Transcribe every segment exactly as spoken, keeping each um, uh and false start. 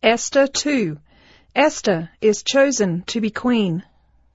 Esther two. Esther is chosen to be queen.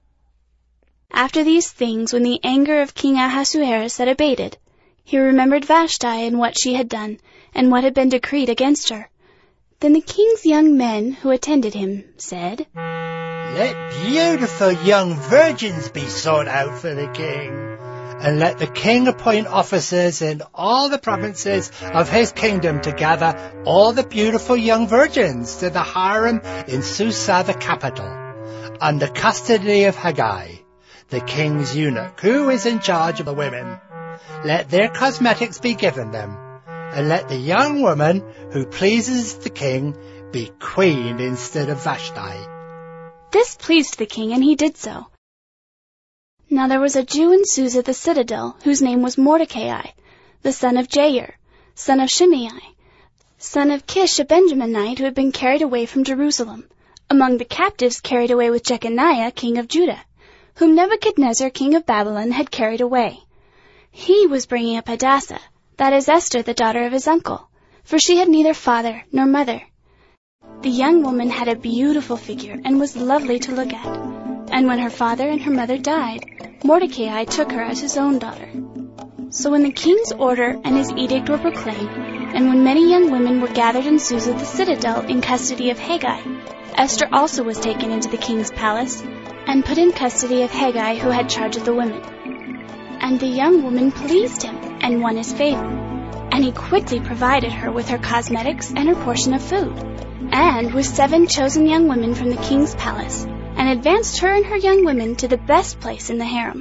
After these things, when the anger of King Ahasuerus had abated, he remembered Vashti and what she had done, and what had been decreed against her. Then the king's young men who attended him said, Let beautiful young virgins be sought out for the king, and let the king appoint officers in all the provinces of his kingdom to gather all the beautiful young virgins to the harem in Susa the capital, under custody of Haggai, the king's eunuch, who is in charge of the women. Let their cosmetics be given them, and let the young woman who pleases the king be queen instead of Vashti. This pleased the king, and he did so. Now there was a Jew in Susa the citadel, whose name was Mordecai, the son of Jair, son of Shimei, son of Kish, a Benjaminite, who had been carried away from Jerusalem, among the captives carried away with Jeconiah, king of Judah, whom Nebuchadnezzar, king of Babylon, had carried away. He was bringing up Hadassah, that is Esther, the daughter of his uncle, for she had neither father nor mother. The young woman had a beautiful figure and was lovely to look at. And when her father and her mother died, Mordecai took her as his own daughter. So when the king's order and his edict were proclaimed, and when many young women were gathered in Susa the citadel in custody of Haggai, Esther also was taken into the king's palace, and put in custody of Haggai, who had charge of the women. And the young woman pleased him, and won his favor. And he quickly provided her with her cosmetics and her portion of food, and with seven chosen young women from the king's palace, and advanced her and her young women to the best place in the harem.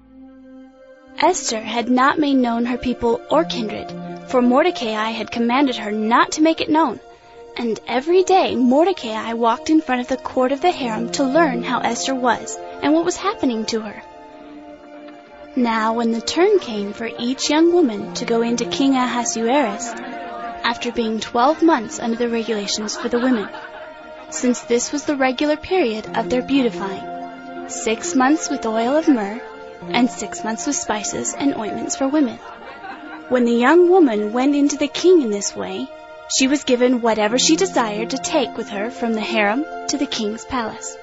Esther had not made known her people or kindred, for Mordecai had commanded her not to make it known, and every day Mordecai walked in front of the court of the harem to learn how Esther was and what was happening to her. Now when the turn came for each young woman to go into King Ahasuerus, after being twelve months under the regulations for the women, since this was the regular period of their beautifying, six months with oil of myrrh, and six months with spices and ointments for women. When the young woman went into the king in this way, she was given whatever she desired to take with her from the harem to the king's palace.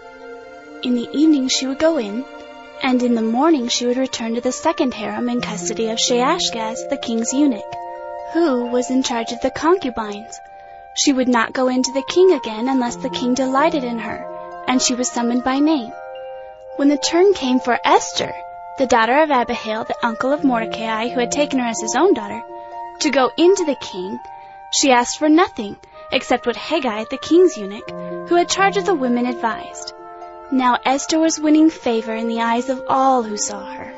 In the evening she would go in, and in the morning she would return to the second harem in custody of Shaashgaz, the king's eunuch, who was in charge of the concubines. She would not go into the king again unless the king delighted in her, and she was summoned by name. When the turn came for Esther, the daughter of Abihail, the uncle of Mordecai, who had taken her as his own daughter, to go into the king, she asked for nothing except what Haggai, the king's eunuch, who had charge of the women, advised. Now Esther was winning favor in the eyes of all who saw her.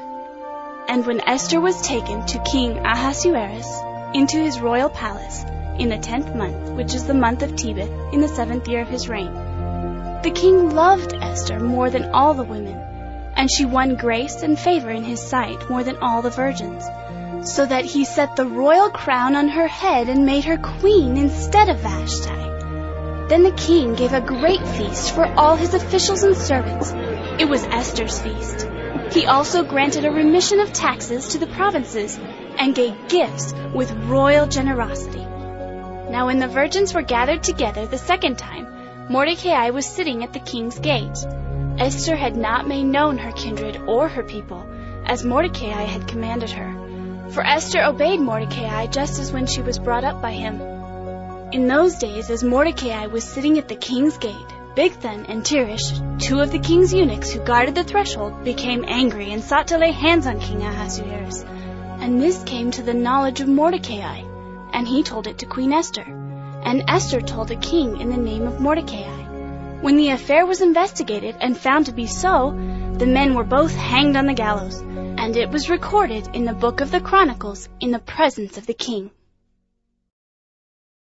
And when Esther was taken to King Ahasuerus into his royal palace, in the tenth month, which is the month of Tebeth, in the seventh year of his reign, the king loved Esther more than all the women, and she won grace and favor in his sight more than all the virgins, so that he set the royal crown on her head and made her queen instead of Vashti. Then the king gave a great feast for all his officials and servants. It was Esther's feast. He also granted a remission of taxes to the provinces and gave gifts with royal generosity. Now when the virgins were gathered together the second time, Mordecai was sitting at the king's gate. Esther had not made known her kindred or her people, as Mordecai had commanded her. For Esther obeyed Mordecai just as when she was brought up by him. In those days, as Mordecai was sitting at the king's gate, Bigthan and Teresh, two of the king's eunuchs who guarded the threshold, became angry and sought to lay hands on King Ahasuerus. And this came to the knowledge of Mordecai, and he told it to Queen Esther. And Esther told the king in the name of Mordecai. When the affair was investigated and found to be so, the men were both hanged on the gallows, and it was recorded in the book of the Chronicles in the presence of the king.